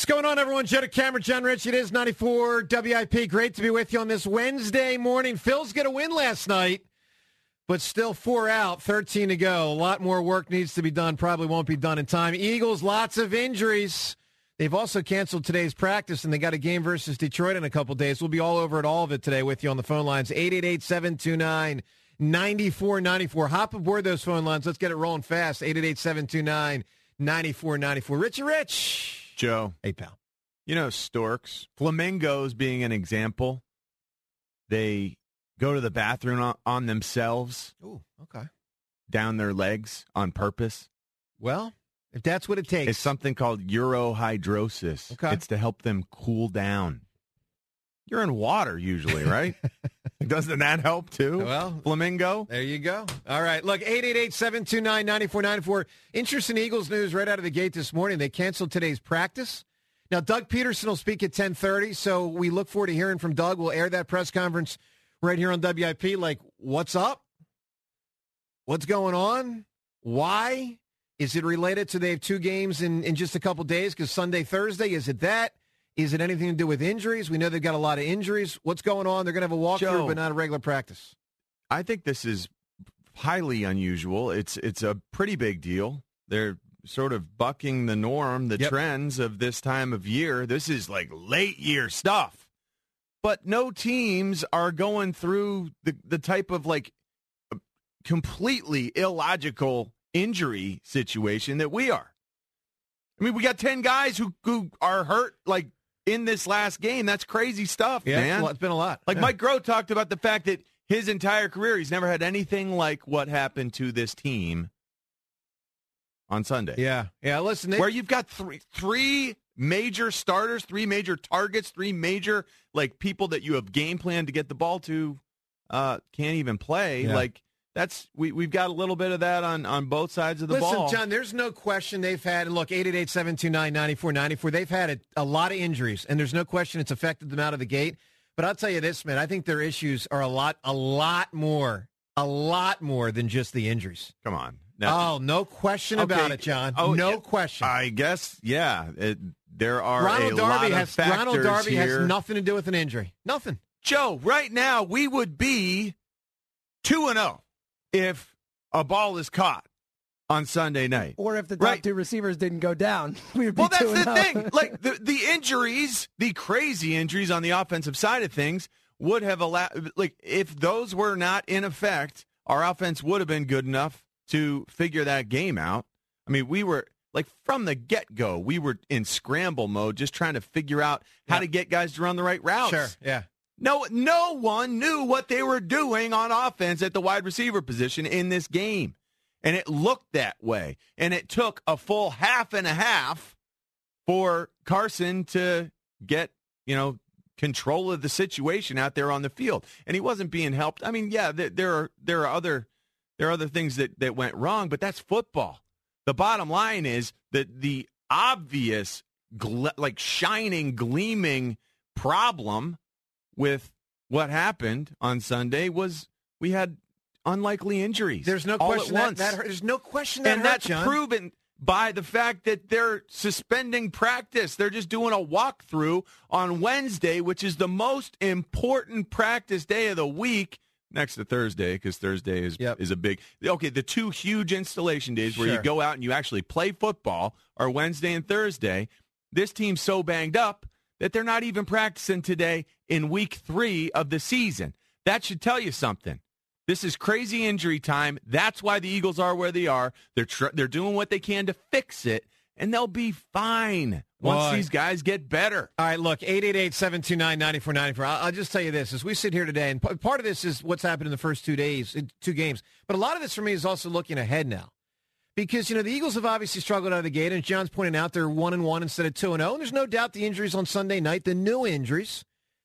going on, everyone? Joe Cameron, John Rich. It is 94 WIP. Great to be with you on this Wednesday morning. Phil's going to win last night, but still 4 out, 13 to go. A lot more work needs to be done. Probably won't be done in time. Eagles, lots of injuries. They've also canceled today's practice, and they got a game versus Detroit in a couple days. We'll be all over it, all of it today with you on the phone lines. 888-729-9494. Hop aboard those phone lines. Let's get it rolling fast. 888-729-9494. Richie Rich. Joe. Hey, pal. You know, storks, flamingos being an example, they go to the bathroom on themselves. Ooh, okay. Down their legs on purpose. Well, if that's what it takes. It's something called urohydrosis. Okay. It's to help them cool down. You're in water usually, right? Doesn't that help too? Well, flamingo. There you go. All right. Look, 888-729-9494. Interesting Eagles news right out of the gate this morning. They canceled today's practice. Now, Doug Peterson will speak at 10:30, so we look forward to hearing from Doug. We'll air that press conference right here on WIP. Like, what's up? What's going on? Why? Is it related to they have 2 games in just a couple days because Sunday, Thursday? Is it that? Is it anything to do with injuries? We know they've got a lot of injuries. What's going on? They're going to have a walkthrough, Joe, but not a regular practice. I think this is highly unusual. It's a pretty big deal. They're sort of bucking the norm, the trends of this time of year. This is like late year stuff. But no teams are going through the type of like completely illogical injury situation that we are. I mean, we got 10 guys who are hurt like in this last game. That's crazy stuff, man. It's been a lot. Like Mike Groh talked about the fact that his entire career, he's never had anything like what happened to this team on Sunday. Yeah. Listen, where you've got three major starters, 3 major targets, 3 major like people that you have game planned to get the ball to, can't even play. Yeah. Like we've got a little bit of that on both sides of the ball. Listen, John, there's no question they've had, and look, 888-729-9494, they've had a lot of injuries, and there's no question it's affected them out of the gate. But I'll tell you this, man, I think their issues are a lot more than just the injuries. Come on. No question about it, John. No question. I guess, yeah. There are Ronald Darby factors has here. nothing to do with an injury. Nothing. Joe, right now we would be 2-0 if a ball is caught on Sunday night. Or if the top 2 receivers didn't go down. We would be that's 2-0. the thing. Like the injuries, the crazy injuries on the offensive side of things would have allowed, like if those were not in effect, our offense would have been good enough to figure that game out. I mean, we were like from the get-go, we were in scramble mode, just trying to figure out how to get guys to run the right routes. Sure, yeah. No one knew what they were doing on offense at the wide receiver position in this game. And it looked that way. And it took a full half and a half for Carson to get, control of the situation out there on the field. And he wasn't being helped. I mean, yeah, there are other things that went wrong, but that's football. The bottom line is that the obvious, shining, gleaming problem with what happened on Sunday was we had unlikely injuries. There's no all question at once. there's no question that and hurt, that's John. proven by the fact that they're suspending practice. They're just doing a walkthrough on Wednesday, which is the most important practice day of the week, next to Thursday, because Thursday is a big. Okay, the 2 huge installation days where you go out and you actually play football are Wednesday and Thursday. This team's so banged up that they're not even practicing today in week 3 of the season. That should tell you something. This is crazy injury time. That's why the Eagles are where they are. They're doing what they can to fix it, and they'll be fine once these guys get better. All right, look, 888-729-9494. I'll just tell you this. As we sit here today, and part of this is what's happened in the first 2 days, 2 games, but a lot of this for me is also looking ahead now. Because, the Eagles have obviously struggled out of the gate, and John's pointing out they're 1-1 instead of 2-0. And there's no doubt the injuries on Sunday night, the new injuries,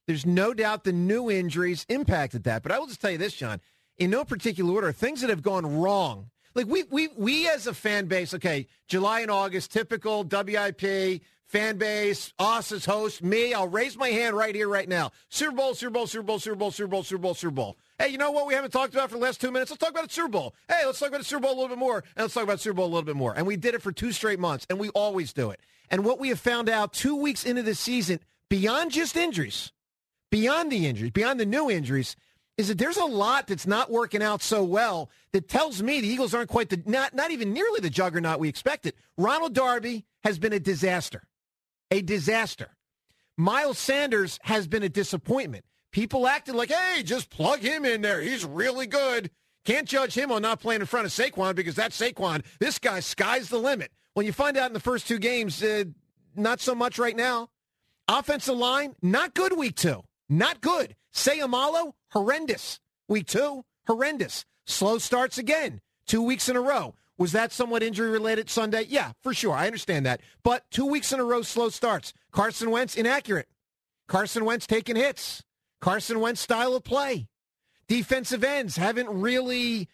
impacted that. But I will just tell you this, John, in no particular order, things that have gone wrong. Like we as a fan base, okay, July and August, typical WIP, fan base, us as host, me, I'll raise my hand right here, right now. Super Bowl, Super Bowl, Super Bowl, Super Bowl, Super Bowl, Super Bowl, Super Bowl. Hey, you know what we haven't talked about for the last 2 minutes? Let's talk about the Super Bowl. Hey, let's talk about the Super Bowl a little bit more, and let's talk about the Super Bowl a little bit more. And we did it for 2 straight months, and we always do it. And what we have found out 2 weeks into the season, beyond just injuries, beyond the new injuries, is that there's a lot that's not working out so well that tells me the Eagles aren't quite not even nearly the juggernaut we expected. Ronald Darby has been a disaster. A disaster. Miles Sanders has been a disappointment. People acted like, hey, just plug him in there. He's really good. Can't judge him on not playing in front of Saquon because that's Saquon. This guy, sky's the limit. Well, you find out in the first two games, not so much right now. Offensive line, not good week 2. Not good. Sayamalo, horrendous. Week 2, horrendous. Slow starts again, 2 weeks in a row. Was that somewhat injury-related Sunday? Yeah, for sure. I understand that. But 2 weeks in a row, slow starts. Carson Wentz, inaccurate. Carson Wentz taking hits. Carson Wentz style of play. Defensive ends haven't really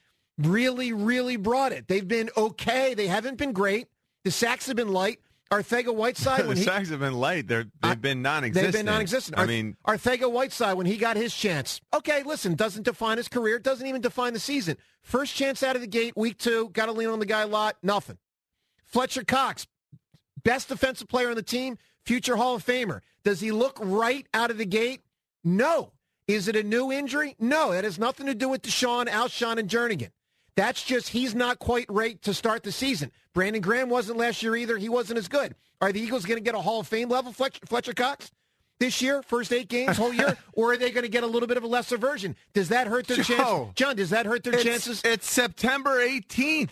brought it. They've been okay. They haven't been great. The sacks have been light. Arcega-Whiteside, the sacks have been light. They've been non-existent. They've been non-existent. Arcega-Whiteside, when he got his chance, okay, listen, doesn't define his career, doesn't even define the season. First chance out of the gate, week 2, got to lean on the guy a lot, nothing. Fletcher Cox, best defensive player on the team, future Hall of Famer. Does he look right out of the gate? No. Is it a new injury? No, that has nothing to do with Deshaun, Alshon, and Jernigan. That's just he's not quite right to start the season. Brandon Graham wasn't last year either. He wasn't as good. Are the Eagles going to get a Hall of Fame level Fletcher Cox this year, first 8 games, whole year? Or are they going to get a little bit of a lesser version? Does that hurt their chances? John, does that hurt their chances? It's September 18th.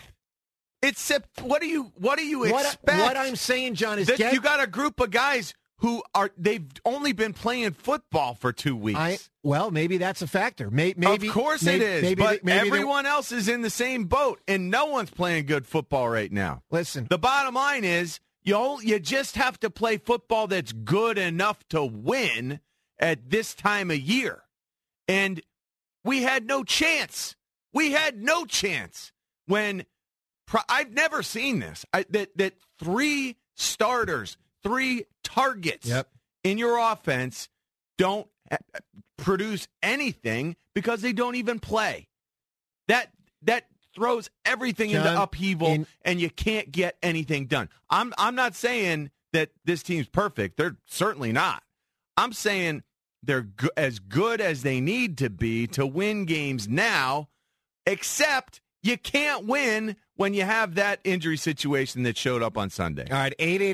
What do you expect? What I'm saying, John, is you got a group of guys who they've only been playing football for 2 weeks. Well, maybe that's a factor. Maybe, of course it is. But everyone else is in the same boat, and no one's playing good football right now. Listen, the bottom line is you just have to play football that's good enough to win at this time of year. And we had no chance. We had no chance when I've never seen this. That 3 starters, 3 targets in your offense don't produce anything because they don't even play. That throws everything into upheaval, and you can't get anything done. I'm not saying that this team's perfect. They're certainly not. I'm saying they're as good as they need to be to win games now, except you can't win when you have that injury situation that showed up on Sunday. All right,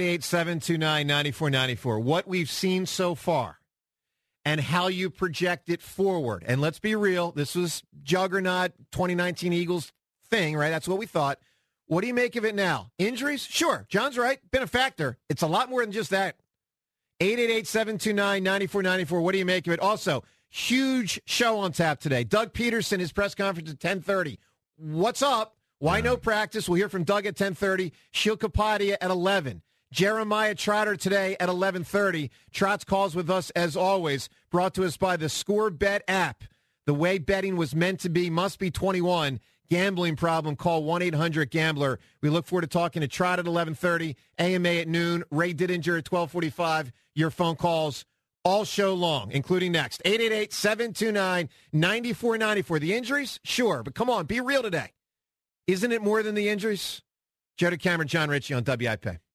888-729-9494. What we've seen so far and how you project it forward. And let's be real, this was juggernaut 2019 Eagles thing, right? That's what we thought. What do you make of it now? Injuries? Sure. John's right. Been a factor. It's a lot more than just that. 888-729-9494. What do you make of it? Also, huge show on tap today. Doug Peterson, his press conference at 10:30. What's up? Why no practice? We'll hear from Doug at 10:30. Sheil Kapadia at 11. Jeremiah Trotter today at 11:30. Trotz calls with us as always. Brought to us by the Score Bet app. The way betting was meant to be. Must be 21. Gambling problem? Call 1-800-GAMBLER. We look forward to talking to Trot at 11:30. AMA at noon. Ray Didinger at 12:45. Your phone calls all show long, including next. 888-729-9494. The injuries? Sure, but come on, be real today. Isn't it more than the injuries? Joe DeCamera, John Ritchie on WIP.